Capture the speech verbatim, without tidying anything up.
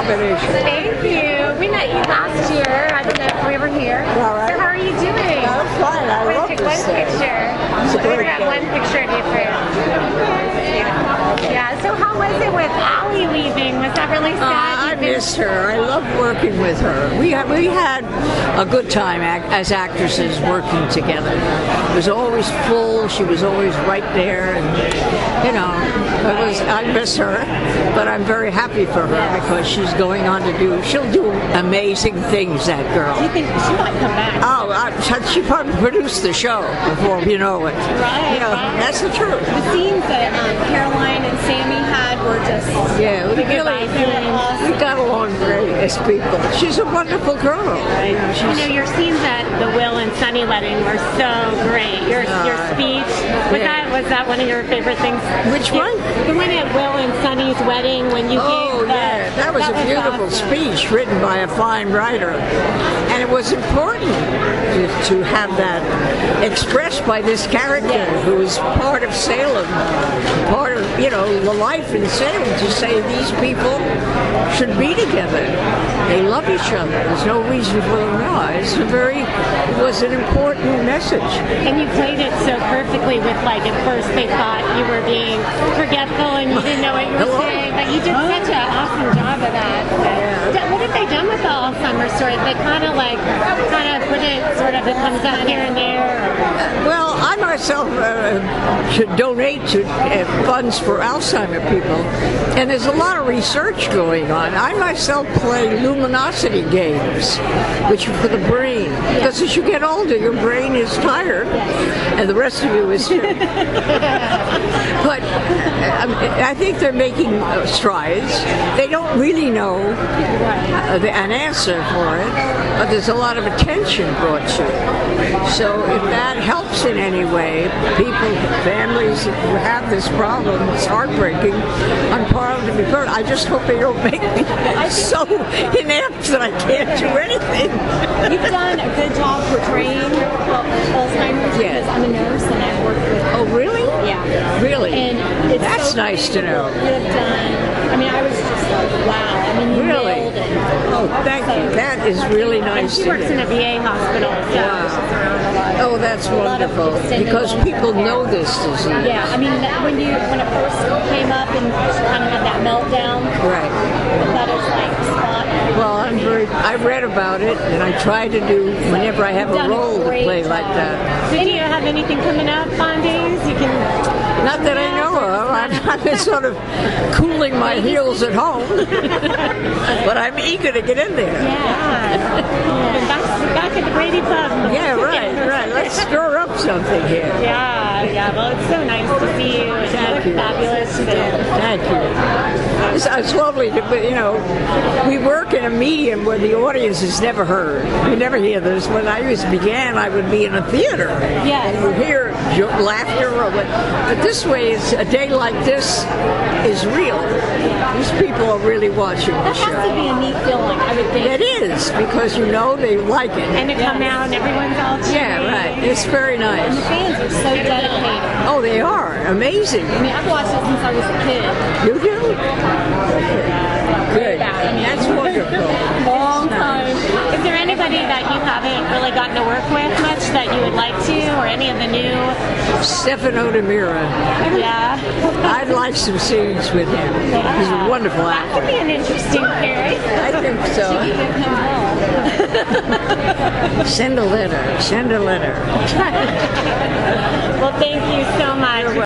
combination. Thank you. We met you last year. I don't know if we were here. All right. So how are you doing? I'm fine. I Let's love take this one thing. picture. It's a We're great gonna have day. one picture of you for Yeah. So how was it with Allie leaving? Was that really Uh, sad? I You've been- missed her. I loved working with her. We had, we had a good time ac- as actresses working together. It was always full. She was always right there, and you know, it was. I miss her, but I'm very happy for her because she's going on to do. She'll do amazing things. That girl. You think she might come back? Oh, I, she probably produced the show before you know it. Right, You know, right. that's the truth. The scenes that um, Caroline and Sammy had were just Yeah, we really goodbye scenes. we got along great as people. She's a wonderful girl. You know, You she's, know, your scenes at the Will and Sunny wedding were so great. Your your Uh, speech was yeah. that was that one of your favorite things? Which The- one? The one at Will and Sunny's wedding when you Oh, gave the. yeah, that was a beautiful awesome. speech written by a fine writer. And it was important to, to have that expressed by this character who is part of Salem, part of, you know, the life in Salem, to say these people should be together. They love each other. There's no reason for them not. It's a very, it was an important message. And you played it so perfectly with, like, at first they thought you were being forgetful and you didn't know what you were Hello? saying, but you did such an awesome job of that. D- What have they done with the Alzheimer's story? They kind of, like, kind of put it sort of, it comes up here and there. Well, I myself uh, should donate to uh, funds for Alzheimer people, and there's a lot of research going on. I myself play luminosity games, which are for the brain, because as you get older, your brain is tired, and the rest of you is too. But uh, I think they're making uh, strides. They don't really know uh, the, an answer for it, but there's a lot of attention brought to it. So if that helps in any way, people, families who have this problem, it's heartbreaking. I'm proud to be part. I just hope they don't make me so inept that I can't do anything. You've done a good job portraying Alzheimer's Yeah. because I'm a nurse and I work with. Oh, really? Yeah. Really? And it's That's so nice to know. You have done. I mean, I was just like, wow. I mean, you Really? nailed it. Oh, thank you. That is really And nice she to works in hear. a V A hospital, so Wow. she's around a lot. Oh, that's lot of wonderful. extended Because long-term people care. know this disease. Yeah, I mean, that- when you when it first came up and she kind of had that meltdown, Right. that is like spot. Well, I'm very. I read about it, and I try to do whenever I have a Done a role to great play like job. that. So do you have anything coming up on days? You can. Not that I know of. I've, I've been sort of cooling my heels at home, but I'm eager to get in there. Yeah. Been back, back at the Brady Pub. Yeah, right, right. Let's stir up something here. Yeah, yeah. Well, it's so nice to see you. And you Thank look you. fabulous. And Thank you. It's, it's lovely to, but you know, we work in a medium where the audience is never heard. You never hear this. When I used to began, I would be in a theater. Yes. And you hear jo- laughter or what. But this way, it's a day like this is real. These people are really watching the That has to show. be a neat feeling, I would think. It is, because you know they like it. and to come out and everyone's all cheery. Yeah, right. It's very The nice. fans are so dedicated. Oh, they are. Amazing. I mean, I've watched it since I was a kid. You do? Good. That's wonderful. Long time. Is there anybody that you haven't really gotten to work with much that you would like to, or any of the new? Stefano de Mira. Yeah. I'd like some scenes with him. He's a wonderful That could actor. be an interesting pair. I think so. Send a letter. Send a letter. Well, thank you so much.